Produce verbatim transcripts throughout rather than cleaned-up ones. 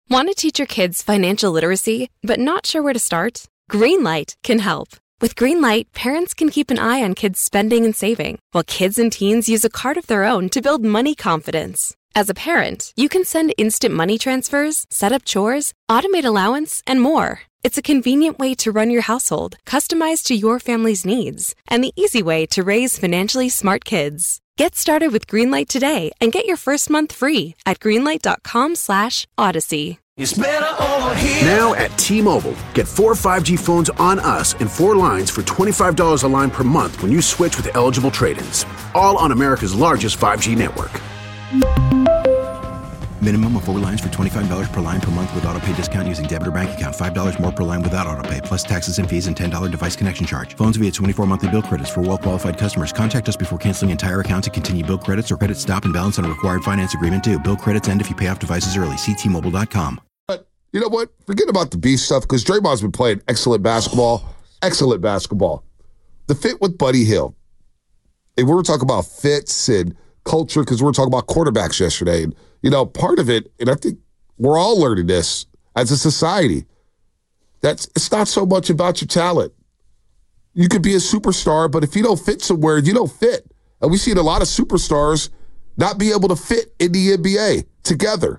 Want to teach your kids financial literacy, but not sure where to start? Greenlight can help. With Greenlight, parents can keep an eye on kids' spending and saving, while kids and teens use a card of their own to build money confidence. As a parent, you can send instant money transfers, set up chores, automate allowance, and more. It's a convenient way to run your household, customized to your family's needs, and the easy way to raise financially smart kids. Get started with Greenlight today and get your first month free at greenlight.com slash odyssey. It's better over here. Now at T-Mobile, get four five G phones on us and four lines for twenty-five dollars a line per month when you switch with eligible trade-ins. All on America's largest five G network. Minimum of four lines for twenty-five dollars per line per month with autopay discount using debit or bank account. five dollars more per line without autopay, plus taxes and fees and ten dollars device connection charge. Phones via twenty-four monthly bill credits for well-qualified customers. Contact us before canceling entire account to continue bill credits or credit stop and balance on a required finance agreement due. Bill credits end if you pay off devices early. See T Mobile dot com. But you know what? Forget about the beef stuff because Draymond's been playing excellent basketball. Excellent basketball. The fit with Buddy Hield. And we were talking about fits and culture because we were talking about quarterbacks yesterday. And, you know, part of it, and I think we're all learning this as a society, that's it's not so much about your talent. You could be a superstar, but if you don't fit somewhere, you don't fit. And we've seen a lot of superstars not be able to fit in the N B A together.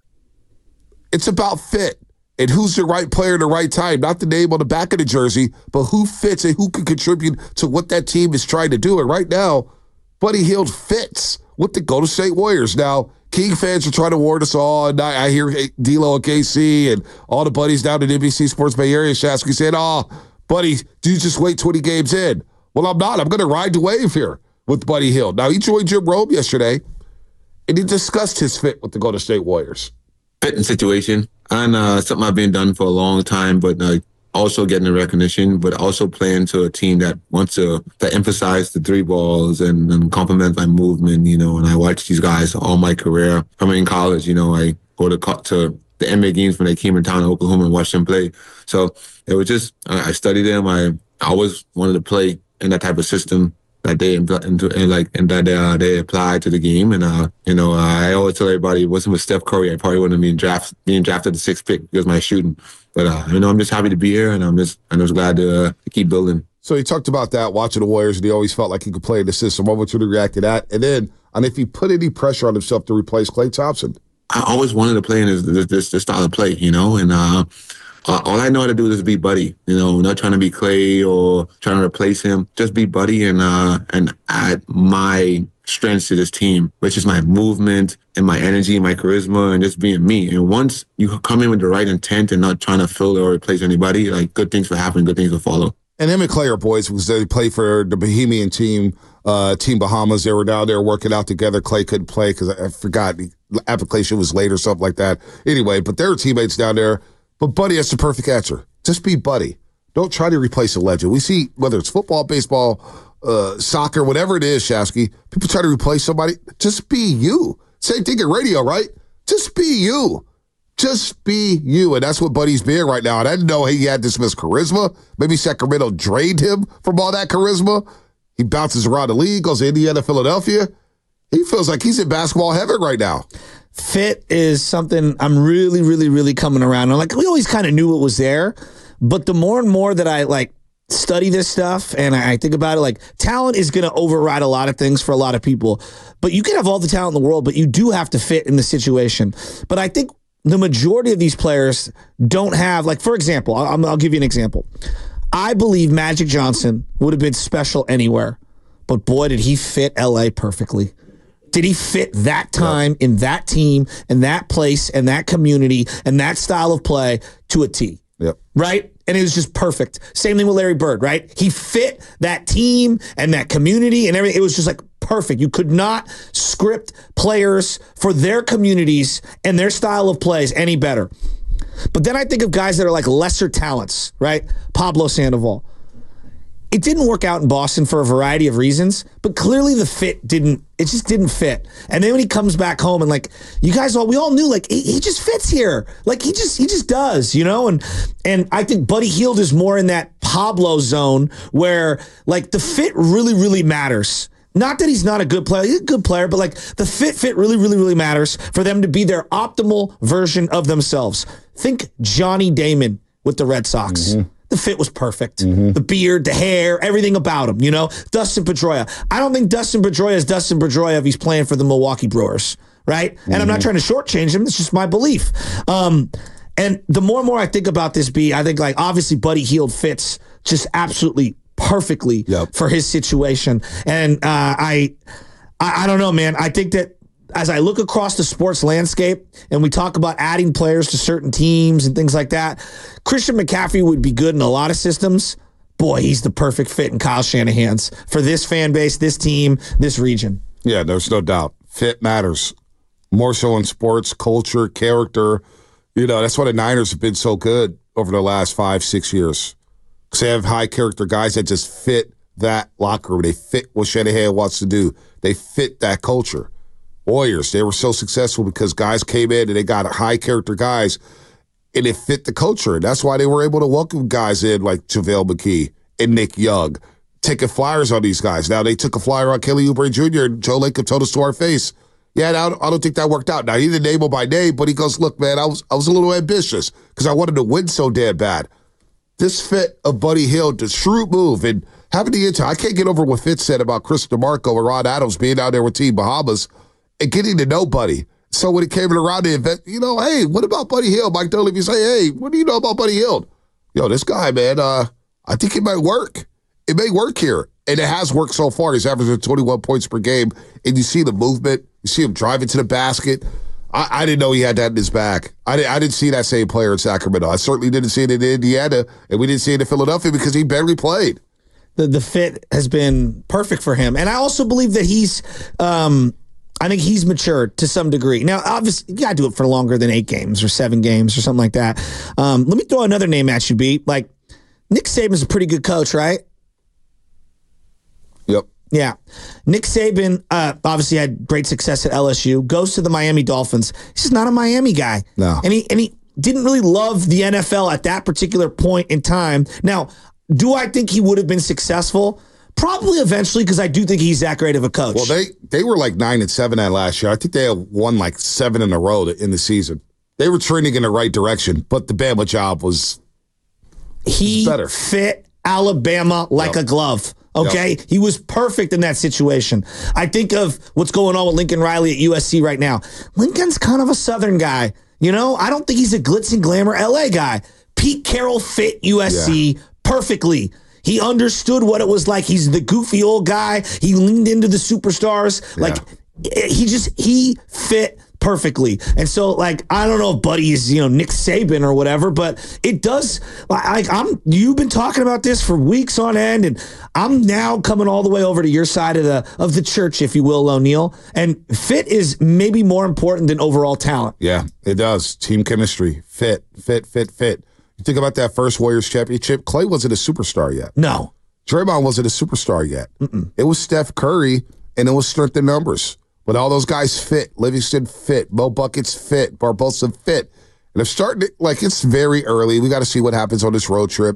It's about fit and who's the right player at the right time, not the name on the back of the jersey, but who fits and who can contribute to what that team is trying to do. And right now, Buddy Hield fits with the Golden State Warriors. Now, King fans are trying to warn us all, and I, I hear D'Lo and K C and all the buddies down in N B C Sports Bay Area, Shasky saying, oh, Buddy, do you just wait twenty games in? Well, I'm not. I'm going to ride the wave here with Buddy Hield. Now, he joined Jim Rome yesterday, and he discussed his fit with the Golden State Warriors. Fitting situation, and uh, something I've been done for a long time, but uh, also getting the recognition, but also playing to a team that wants to, to emphasize the three balls and, and complement my movement, you know, and I watched these guys all my career. From in college, you know, I go to, to the N B A games when they came in town in Oklahoma and watched them play. So it was just, I, I studied them. I, I always wanted to play in that type of system that they into and like and that uh, they apply to the game. And uh, you know, uh, I always tell everybody, it wasn't with Steph Curry, I probably wouldn't have been draft being drafted the sixth pick because of my shooting. But uh, you know, I'm just happy to be here, and I'm just I'm just glad to, uh, to keep building. So he talked about that watching the Warriors, and he always felt like he could play in the system. What would you react to that? And then, and if he put any pressure on himself to replace Klay Thompson, I always wanted to play in this this, this, this style of play, you know, and. Uh, Uh, all I know how to do is be Buddy, you know, not trying to be Klay or trying to replace him. Just be Buddy and uh, and add my strengths to this team, which is my movement and my energy, my charisma, and just being me. And once you come in with the right intent and not trying to fill or replace anybody, like good things will happen, good things will follow. And him and Klay are boys because they play for the Bohemian team, uh, Team Bahamas. They were down there working out together. Klay couldn't play because I, I forgot the application was late or something like that. Anyway, but they were teammates down there. But Buddy, that's the perfect answer. Just be Buddy. Don't try to replace a legend. We see, whether it's football, baseball, uh, soccer, whatever it is, Shasky, people try to replace somebody. Just be you. Same thing in radio, right? Just be you. Just be you. And that's what Buddy's being right now. And I didn't know he had this much charisma. Maybe Sacramento drained him from all that charisma. He bounces around the league, goes to Indiana, Philadelphia. He feels like he's in basketball heaven right now. Fit is something I'm really, really, really coming around on. Like, we always kind of knew it was there, but the more and more that I, like, study this stuff and I think about it, like, talent is going to override a lot of things for a lot of people. But you can have all the talent in the world, but you do have to fit in the situation. But I think the majority of these players don't have, like, for example, I'll, I'll give you an example. I believe Magic Johnson would have been special anywhere, but boy, did he fit L A perfectly. Did he fit that time in that team and that place and that community and that style of play to a T? Yep. Right? And it was just perfect. Same thing with Larry Bird, right? He fit that team and that community and everything. It was just like perfect. You could not script players for their communities and their style of plays any better. But then I think of guys that are like lesser talents, right? Pablo Sandoval. It didn't work out in Boston for a variety of reasons, but clearly the fit didn't, it just didn't fit. And then when he comes back home and like, you guys all, we all knew like, he, he just fits here. Like he just, he just does, you know? And, and I think Buddy Hield is more in that Pablo zone where like the fit really, really matters. Not that he's not a good player. He's a good player, but like the fit fit really, really, really matters for them to be their optimal version of themselves. Think Johnny Damon with the Red Sox. Mm-hmm. The fit was perfect. Mm-hmm. The beard, the hair, everything about him, you know? Dustin Pedroia. I don't think Dustin Pedroia is Dustin Pedroia if he's playing for the Milwaukee Brewers, right? Mm-hmm. And I'm not trying to shortchange him. It's just my belief. Um, and the more and more I think about this, B, I think like obviously Buddy Hield fits just absolutely perfectly yep. for his situation. And uh, I, I I don't know, man. I think that as I look across the sports landscape and we talk about adding players to certain teams and things like that, Christian McCaffrey would be good in a lot of systems. Boy, he's the perfect fit in Kyle Shanahan's for this fan base, this team, this region. Yeah, there's no doubt. Fit matters. More so in sports, culture, character. You know, that's why the Niners have been so good over the last five, six years. Because they have high character guys that just fit that locker room. They fit what Shanahan wants to do. They fit that culture. Warriors, they were so successful because guys came in and they got high character guys and it fit the culture. That's why they were able to welcome guys in like JaVale McKee and Nick Young, taking flyers on these guys. Now they took a flyer on Kelly Oubre Junior and Joe Lacob told us to our face, yeah, I don't, I don't think that worked out. Now he didn't name him by name, but he goes, look, man, I was I was a little ambitious because I wanted to win so damn bad. This fit of Buddy Hield, the shrewd move, and having the intel, I can't get over what Fitz said about Chris DeMarco and Ron Adams being out there with Team Bahamas and getting to know Buddy. So when it came around the event, you know, hey, what about Buddy Hield? Mike Dunleavy say, hey, what do you know about Buddy Hield? Yo, this guy, man, uh, I think it might work. It may work here. And it has worked so far. He's averaging twenty-one points per game. And you see the movement. You see him driving to the basket. I, I didn't know he had that in his back. I, did, I didn't see that same player in Sacramento. I certainly didn't see it in Indiana. And we didn't see it in Philadelphia because he barely played. The, the fit has been perfect for him. And I also believe that he's um, – I think he's matured to some degree. Now, obviously, you got to do it for longer than eight games or seven games or something like that. Um, let me throw another name at you, B. Like, Nick Saban's a pretty good coach, right? Yep. Yeah. Nick Saban uh, obviously had great success at L S U, goes to the Miami Dolphins. He's just not a Miami guy. No. And he, and he didn't really love the N F L at that particular point in time. Now, do I think he would have been successful? Probably eventually, because I do think he's that great of a coach. Well, they they were like nine and seven that last year. I think they have won like seven in a row in the season. They were trending in the right direction, but the Bama job was, he was better. Fit Alabama like yep. a glove. Okay, yep. He was perfect in that situation. I think of what's going on with Lincoln Riley at U S C right now. Lincoln's kind of a Southern guy. You know, I don't think he's a glitz and glamour L A guy. Pete Carroll fit U S C yeah. perfectly. He understood what it was like. He's the goofy old guy. He leaned into the superstars. Yeah. Like, he just, he fit perfectly. And so, like, I don't know if Buddy is, you know, Nick Saban or whatever, but it does, like, I'm, you've been talking about this for weeks on end, and I'm now coming all the way over to your side of the, of the church, if you will, O'Neal. And fit is maybe more important than overall talent. Yeah, it does. Team chemistry, fit, fit, fit, fit. You think about that first Warriors championship, Clay wasn't a superstar yet. No. Draymond wasn't a superstar yet. Mm-mm. It was Steph Curry, and it was strength in numbers. But all those guys fit. Livingston fit. Mo Buckets fit. Barbosa fit. And they're starting to, like, it's very early. We got to see what happens on this road trip.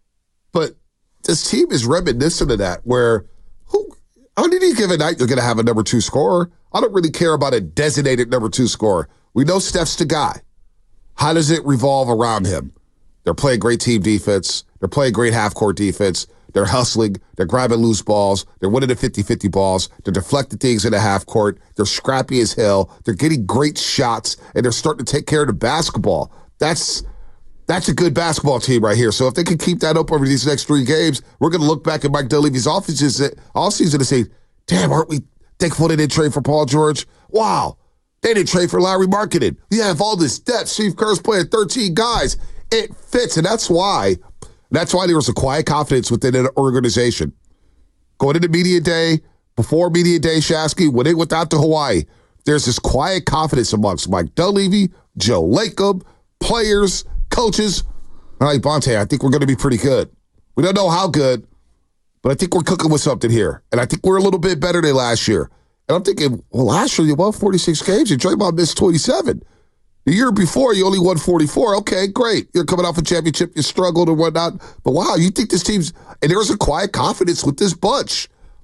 But this team is reminiscent of that, where who, on any given night, you're going to have a number two scorer. I don't really care about a designated number two scorer. We know Steph's the guy. How does it revolve around him? They're playing great team defense. They're playing great half-court defense. They're hustling. They're grabbing loose balls. They're winning the fifty-fifty balls. They're deflecting things in the half-court. They're scrappy as hell. They're getting great shots, and they're starting to take care of the basketball. That's that's a good basketball team right here. So if they can keep that up over these next three games, we're going to look back at Mike Dunleavy's offenses all season and say, damn, aren't we thankful they didn't trade for Paul George? Wow. They didn't trade for Larry Marketing. You have all this depth. Steve Kerr's playing thirteen guys. It fits, and that's why that's why there was a quiet confidence within an organization. Going into media day, before media day, Shasky, when they went out to Hawaii, there's this quiet confidence amongst Mike Dunleavy, Joe Lacob, players, coaches. All right, Bonte, I think we're going to be pretty good. We don't know how good, but I think we're cooking with something here, and I think we're a little bit better than last year. And I'm thinking, well, last year you won forty-six games, and Draymond missed twenty-seven. The year before, you only won forty-four. Okay, great. You're coming off a championship. You struggled or whatnot. But wow, you think this team's – and there's a quiet confidence with this bunch.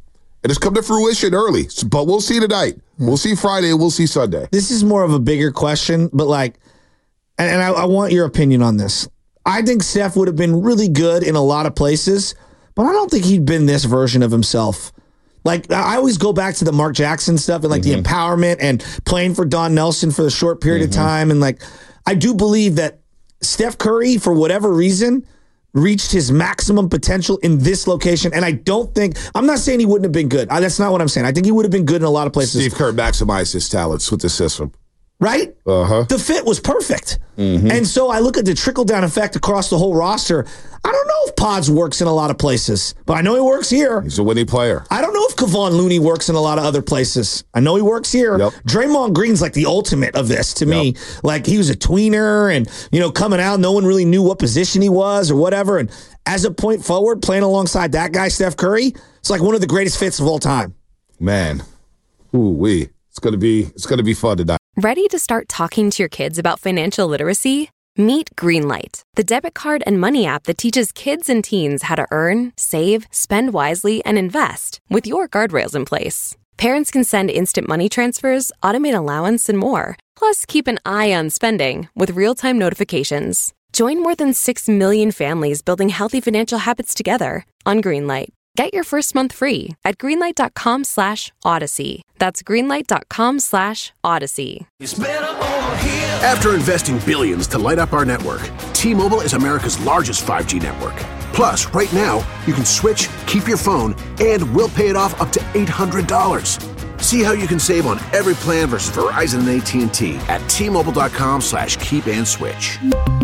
And it's come to fruition early. But we'll see tonight. We'll see Friday. We'll see Sunday. This is more of a bigger question, but like, and, and I, I want your opinion on this. I think Steph would have been really good in a lot of places, but I don't think he'd been this version of himself. Like, I always go back to the Mark Jackson stuff and like mm-hmm. the empowerment and playing for Don Nelson for the short period mm-hmm. of time. And like, I do believe that Steph Curry, for whatever reason, reached his maximum potential in this location. And I don't think, I'm not saying he wouldn't have been good. I, that's not what I'm saying. I think he would have been good in a lot of places. Steve Kerr maximized his talents with the system. Right? Uh-huh. The fit was perfect. Mm-hmm. And so I look at the trickle-down effect across the whole roster. I don't know if Pods works in a lot of places, but I know he works here. He's a winning player. I don't know if Kevon Looney works in a lot of other places. I know he works here. Yep. Draymond Green's like the ultimate of this to yep. me. Like, he was a tweener and, you know, coming out, no one really knew what position he was or whatever. And as a point forward, playing alongside that guy, Steph Curry, it's like one of the greatest fits of all time. Man. Ooh-wee. It's going to be, it's going to be fun tonight. Ready to start talking to your kids about financial literacy? Meet Greenlight, the debit card and money app that teaches kids and teens how to earn, save, spend wisely, and invest with your guardrails in place. Parents can send instant money transfers, automate allowance, and more. Plus, keep an eye on spending with real-time notifications. Join more than six million families building healthy financial habits together on Greenlight. Get your first month free at greenlight.com slash odyssey. That's greenlight.com slash odyssey. After investing billions to light up our network, T-Mobile is America's largest five G network. Plus, right now, you can switch, keep your phone, and we'll pay it off up to eight hundred dollars. See how you can save on every plan versus Verizon and A T and T at T-Mobile.com slash keep and switch.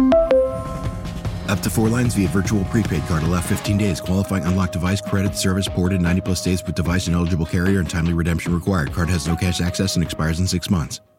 Up to four lines via virtual prepaid card. Allow fifteen days. Qualifying unlocked device credit service ported ninety plus days with device and eligible carrier and timely redemption required. Card has no cash access and expires in six months.